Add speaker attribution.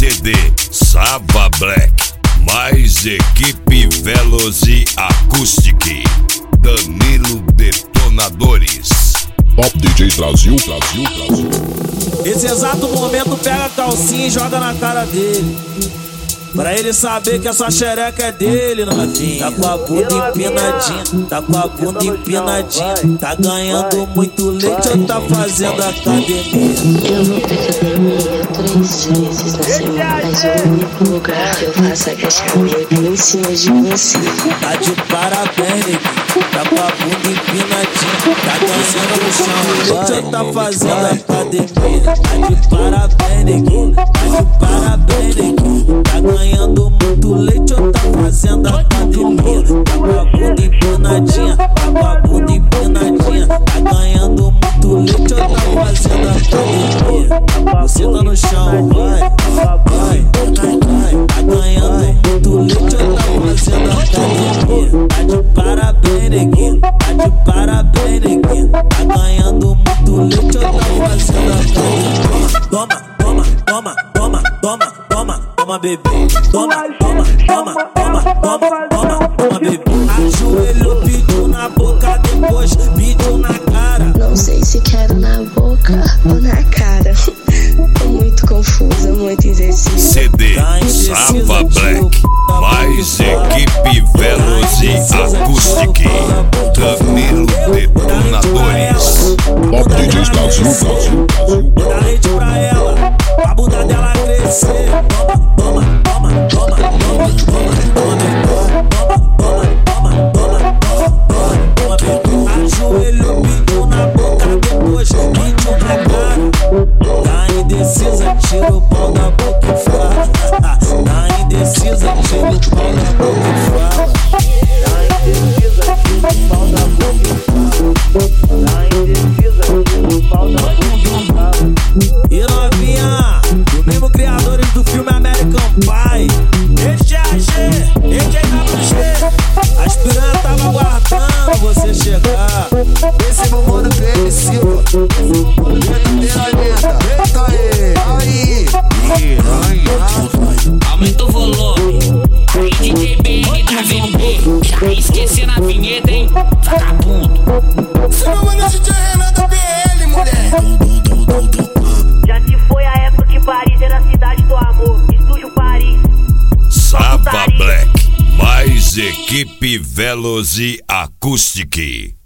Speaker 1: CD Saba Black, mais equipe Veloz e Acoustic, Danilo Detonadores.
Speaker 2: Top DJ Brasil.
Speaker 3: Esse exato momento pega a calcinha e joga na cara dele, pra ele saber que essa xereca é dele, novinha. Tá com a bunda empinadinha, tá com a bunda empinadinha. Tá ganhando muito leite ou tá fazendo academia?
Speaker 4: Eu vou pra academia 3 vezes na semana, mas o único lugar que eu faço agachamento em cima de você.
Speaker 3: Tá de parabéns, neguinho. Tá com a bunda empinadinha. Tá dançando no chão, leite ou tá fazendo academia? Tá de parabéns, neguinho. Tá de parabéns, neguinho. Tá ganhando muito leite ou tá fazendo academia? Tá com a bunda empinadinha, tá com a bunda empinadinha. Tá ganhando muito leite ou tá fazendo academia? Você tá no chão, vai. Tá ganhando muito leite ou tá fazendo academia? Tá de parabéns, neguinho. Tá de parabéns, neguinho. Tá ganhando muito leite ou tá fazendo academia? Toma, bebê. Toma, bebê. Ajoelhou, pediu na boca, depois pediu na cara.
Speaker 4: Não sei se quero na boca ou na cara. Tô muito confusa, muito indecisa.
Speaker 1: CD Saba Black, mais equipe Veloz e Acoustic, Danilo Detonadores.
Speaker 2: Top DJ Brasil.
Speaker 3: Dá leite pra ela, pra bunda dela crescer. Toma. Ajoelhou, pediu na boca, depois pediu na cara. Tá indecisa, tira o pau da boca e fala. Tá indecisa, tira o pau da boca e fala. Tá indecisa, tira o pau da boca e fala. Tá indecisa, tira o pau da boca e fala. E novinha, os mesmos criadores do filme American Pie, as piranha tava aguardando você chegar.
Speaker 5: Esse é meu mano BL Silva, verdadeira lenda. Eita aí.
Speaker 6: Aumenta o volume. Aí DJ BL da VP, já esquecendo a vinheta, hein? Vagabundo.
Speaker 5: Esse é meu mano DJ Renan da BL, mulher.
Speaker 7: Já se foi a época que Paris era a cidade do amor. Estúdio Paris.
Speaker 1: Saba Black, mais equipe Veloz e Acoustic.